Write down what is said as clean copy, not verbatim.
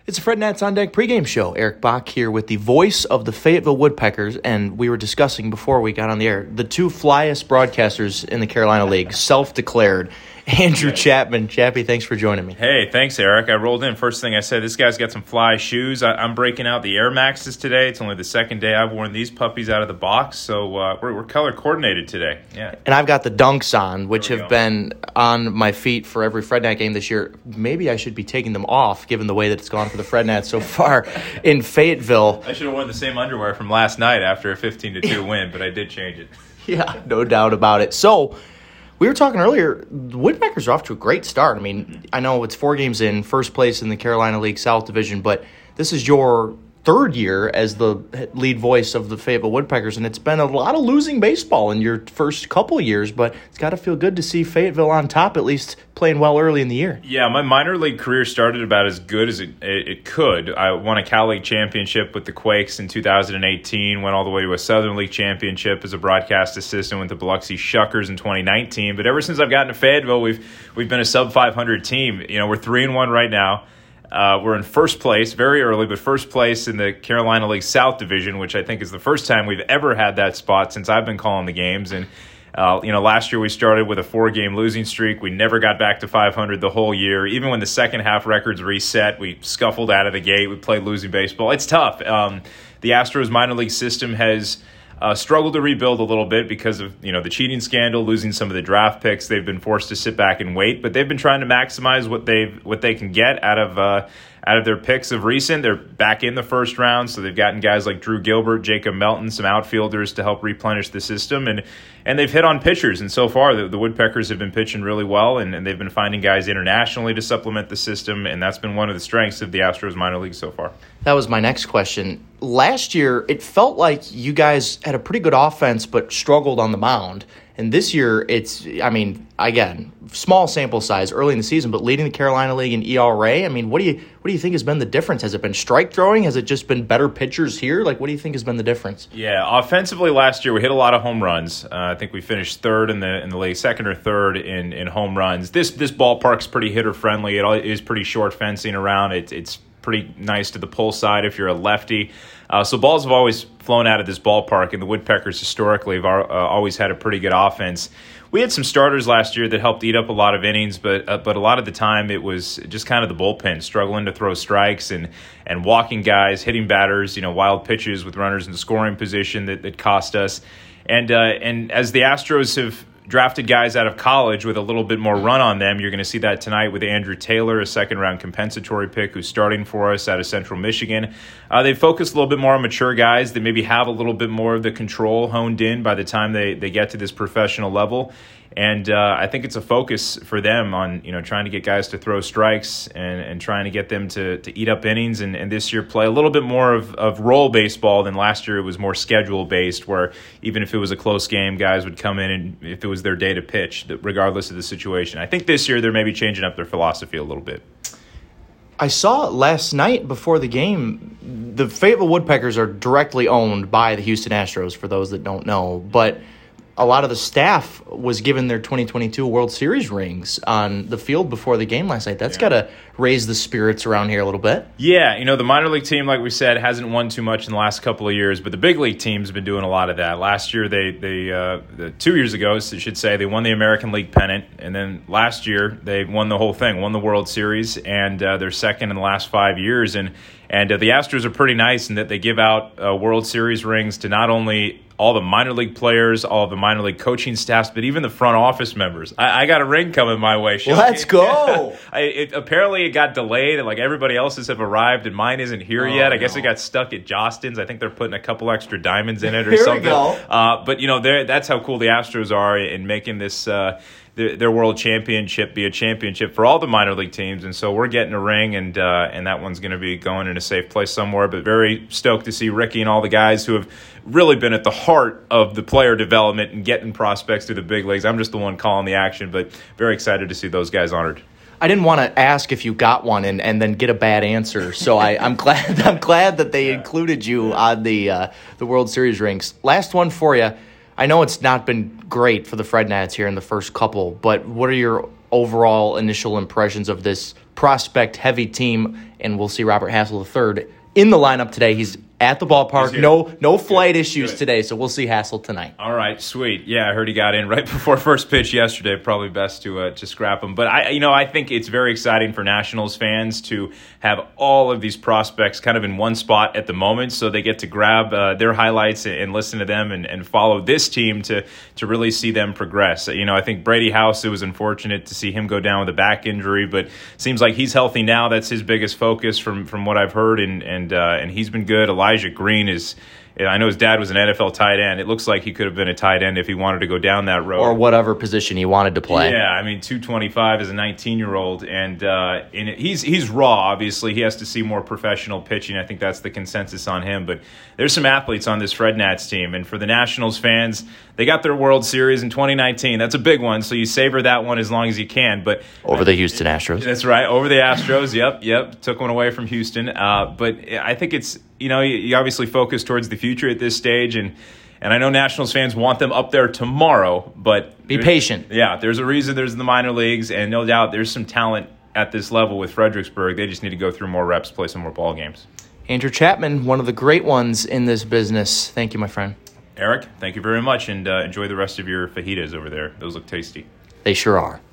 It's a Fred Nats on Deck pregame show. Eric Bach here with the voice of the Fayetteville Woodpeckers, and we were discussing before we got on the air, the two flyest broadcasters in the Carolina League, self-declared. Andrew Chapman. Chappie, thanks for joining me. Hey, thanks, Eric. I rolled in. First thing I said, this guy's got some fly shoes. I'm breaking out the Air Maxes today. It's only the second day I've worn these puppies out of the box, so we're color-coordinated today. Yeah. And I've got the Dunks on, which have been on my feet for every Fred Nat game this year. Maybe I should be taking them off, given the way that it's gone for the Fred Nats so far in Fayetteville. I should have worn the same underwear from last night after a 15-2 win, but I did change it. Yeah, no doubt about it. So, we were talking earlier, the Woodpeckers are off to a great start. I mean, I know it's 4 games in, first place in the Carolina League South Division, but this is your third year as the lead voice of the Fayetteville Woodpeckers, and it's been a lot of losing baseball in your first couple years, but it's got to feel good to see Fayetteville on top, at least playing well early in the year. Yeah, my minor league career started about as good as it could. I won a Cal League championship with the Quakes in 2018, went all the way to a Southern League championship as a broadcast assistant with the Biloxi Shuckers in 2019. But ever since I've gotten to Fayetteville, we've been a sub-500 team. You know, we're 3-1 right now. We're in first place, very early, but first place in the Carolina League South Division, which I think is the first time we've ever had that spot since I've been calling the games. And, last year we started with a 4-game losing streak. We never got back to 500 the whole year. Even when the second half records reset, we scuffled out of the gate. We played losing baseball. It's tough. The Astros minor league system has struggled to rebuild a little bit because of the cheating scandal, losing some of the draft picks. They've been forced to sit back and wait, but they've been trying to maximize what they can get out of their picks of recent. They're back in the first round, so they've gotten guys like Drew Gilbert, Jacob Melton, some outfielders to help replenish the system, and they've hit on pitchers. And so far, the Woodpeckers have been pitching really well, and they've been finding guys internationally to supplement the system, and that's been one of the strengths of the Astros minor league so far. That was my next question. Last year, it felt like you guys had a pretty good offense but struggled on the mound. And this year, again, small sample size early in the season, but leading the Carolina League in ERA. I mean, what do you think has been the difference? Has it been strike throwing? Has it just been better pitchers here? What do you think has been the difference? Yeah, offensively last year we hit a lot of home runs. I think we finished third in the league, second or third in home runs. This ballpark's pretty hitter friendly. It is pretty short fencing around. It's pretty nice to the pull side if you're a lefty. So balls have always flown out of this ballpark, and the Woodpeckers historically have always had a pretty good offense. We had some starters last year that helped eat up a lot of innings, but a lot of the time it was just kind of the bullpen, struggling to throw strikes and walking guys, hitting batters, wild pitches with runners in scoring position that cost us. And as the Astros have drafted guys out of college with a little bit more run on them, you're going to see that tonight with Andrew Taylor, a second-round compensatory pick who's starting for us out of Central Michigan. They focus a little bit more on mature guys that maybe have a little bit more of the control honed in by the time they get to this professional level. And I think it's a focus for them on trying to get guys to throw strikes and trying to get them to eat up innings and this year play a little bit more of role baseball than last year. It was more schedule based, where even if it was a close game, guys would come in and if it was their day to pitch, regardless of the situation. I think this year they're maybe changing up their philosophy a little bit. I saw last night before the game, the Fayetteville Woodpeckers are directly owned by the Houston Astros, for those that don't know, but a lot of the staff was given their 2022 World Series rings on the field before the game last night. That's got to raise the spirits around here a little bit. Yeah, the minor league team, like we said, hasn't won too much in the last couple of years, but the big league team's been doing a lot of that. Last year, they 2 years ago, I should say, they won the American League pennant, and then last year they won the whole thing, won the World Series, and they're second in the last 5 years. And the Astros are pretty nice in that they give out World Series rings to not only all the minor league players, all the minor league coaching staffs, but even the front office members. I got a ring coming my way. Let's go. Apparently it got delayed, and everybody else's have arrived, and mine isn't here yet. I guess it got stuck at Jostens. I think they're putting a couple extra diamonds in it or something. Here we go. But that's how cool the Astros are in making this their world championship be a championship for all the minor league teams. And so we're getting a ring, and that one's going to be going in a safe place somewhere. But very stoked to see Ricky and all the guys who have really been at the heart of the player development and getting prospects to the big leagues. I'm just the one calling the action, but very excited to see those guys honored. I didn't want to ask if you got one and then get a bad answer, so I'm glad that they included you on the World Series rings. Last one for you. I know it's not been great for the Fred Nats here in the first couple, but what are your overall initial impressions of this prospect-heavy team, and we'll see Robert Hassel III in the lineup today. He's at the ballpark. No flight issues today, so we'll see Hassel tonight. All right, sweet. Yeah, I heard he got in right before first pitch yesterday. Probably best to scrap him. But I think it's very exciting for Nationals fans to have all of these prospects kind of in one spot at the moment, so they get to grab their highlights and listen to them and follow this team to really see them progress. I think Brady House, it was unfortunate to see him go down with a back injury, but seems like he's healthy now. That's his biggest focus from what I've heard, and he's been good. Elijah Green is, I know his dad was an NFL tight end. It looks like he could have been a tight end if he wanted to go down that road. Or whatever position he wanted to play. Yeah, 225 as a 19-year-old. And he's raw, obviously. He has to see more professional pitching. I think that's the consensus on him. But there's some athletes on this Fred Nats team. And for the Nationals fans, they got their World Series in 2019. That's a big one, so you savor that one as long as you can. But over the Houston Astros. That's right, over the Astros. Yep. Took one away from Houston. But I think it's, you obviously focus towards the future at this stage, and I know Nationals fans want them up there tomorrow, but be patient. Yeah, there's a reason there's the minor leagues, and no doubt there's some talent at this level with Fredericksburg. They just need to go through more reps, play some more ball games. Andrew Chapman, one of the great ones in this business. Thank you, my friend. Eric, thank you very much, and enjoy the rest of your fajitas over there. Those look tasty. They sure are.